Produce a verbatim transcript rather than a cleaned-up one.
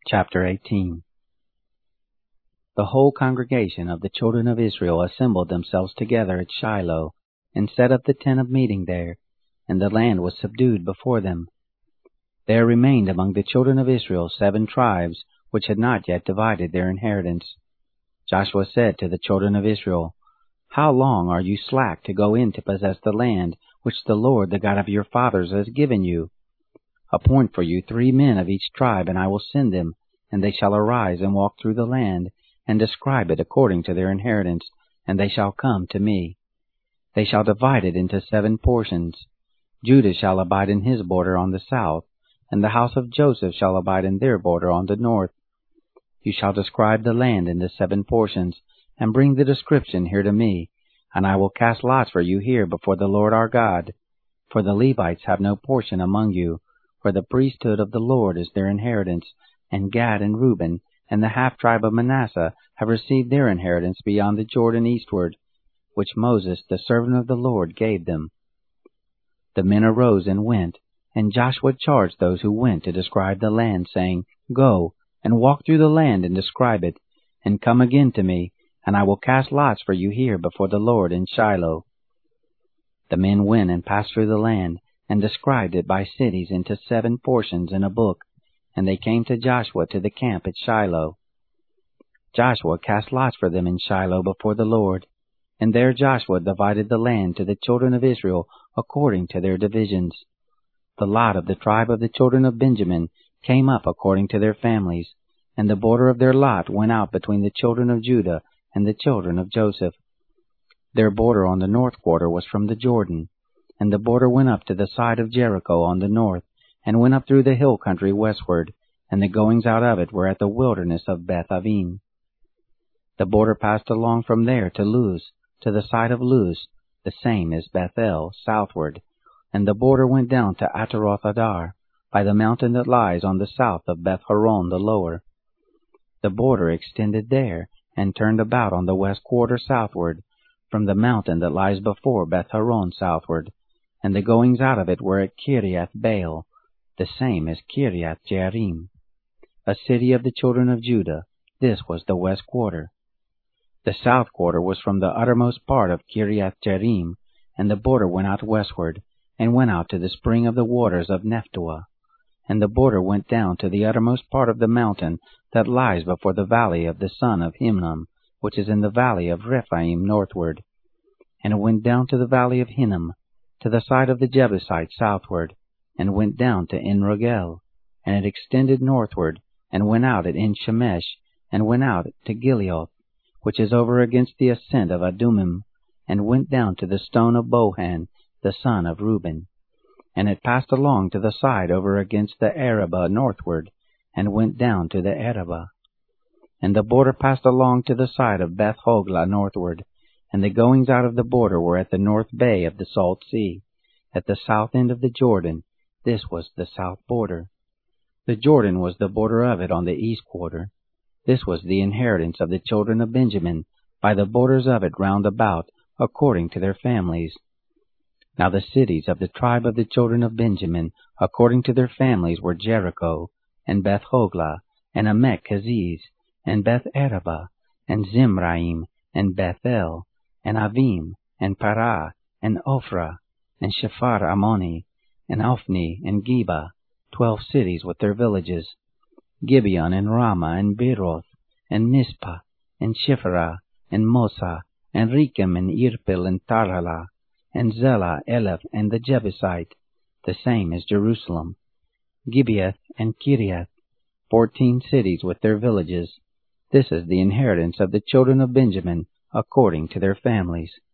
Chapter eighteen. The whole congregation of the children of Israel assembled themselves together at Shiloh, and set up the tent of meeting there, and the land was subdued before them. There remained among the children of Israel seven tribes, which had not yet divided their inheritance. Joshua said to the children of Israel, How long are you slack to go in to possess the land which the Lord, the God of your fathers, has given you? Appoint for you three men of each tribe, and I will send them, and they shall arise and walk through the land, and describe it according to their inheritance, and they shall come to me. They shall divide it into seven portions. Judah shall abide in his border on the south, and the house of Joseph shall abide in their border on the north. You shall describe the land into seven portions, and bring the description here to me, and I will cast lots for you here before the Lord our God. For the Levites have no portion among you, for the priesthood of the Lord is their inheritance, and Gad and Reuben and the half-tribe of Manasseh have received their inheritance beyond the Jordan eastward, which Moses, the servant of the Lord, gave them. The men arose and went, and Joshua charged those who went to describe the land, saying, Go, and walk through the land and describe it, and come again to me, and I will cast lots for you here before the Lord in Shiloh. The men went and passed through the land, and described it by cities into seven portions in a book, and they came to Joshua to the camp at Shiloh. Joshua cast lots for them in Shiloh before the Lord, and there Joshua divided the land to the children of Israel according to their divisions. The lot of the tribe of the children of Benjamin came up according to their families, and the border of their lot went out between the children of Judah and the children of Joseph. Their border on the north quarter was from the Jordan, and the border went up to the side of Jericho on the north, and went up through the hill country westward, and the goings out of it were at the wilderness of Beth-avim. The border passed along from there to Luz, to the side of Luz, the same as Bethel, southward, and the border went down to Ataroth-adar, by the mountain that lies on the south of Beth-horon the lower. The border extended there, and turned about on the west quarter southward, from the mountain that lies before Beth-horon southward, and the goings out of it were at Kiriath-baal, the same as Kiriath-jearim, a city of the children of Judah. This was the west quarter. The south quarter was from the uttermost part of Kiriath-jearim, and the border went out westward, and went out to the spring of the waters of Nephtoah. And the border went down to the uttermost part of the mountain that lies before the valley of the son of Hinnom, which is in the valley of Rephaim northward. And it went down to the valley of Hinnom, to the side of the Jebusites southward, and went down to En-rogel, and it extended northward, and went out at En-shemesh, and went out to Gileoth, which is over against the ascent of Adumim, and went down to the stone of Bohan, the son of Reuben. And it passed along to the side over against the Arabah northward, and went down to the Arabah. And the border passed along to the side of Beth-hoglah northward, and the goings out of the border were at the north bay of the Salt Sea, at the south end of the Jordan. This was the south border. The Jordan was the border of it on the east quarter. This was the inheritance of the children of Benjamin, by the borders of it round about, according to their families. Now the cities of the tribe of the children of Benjamin, according to their families, were Jericho, and Beth-hoglah, and Emech-keziz, and Beth-arabah, and Zimraim, and Bethel, and Avim, and Parah, and Ophrah, and Shephar Ammoni, and Ophni, and Geba, twelve cities with their villages, Gibeon, and Ramah, and Beeroth, and Mizpah, and Shiphrah, and Mosa, and Rechem, and Irpil, and Tarhalah, and Zelah, Eleph, and the Jebusite, the same as Jerusalem, Gibeath, and Kiriath, fourteen cities with their villages. This is the inheritance of the children of Benjamin, according to their families.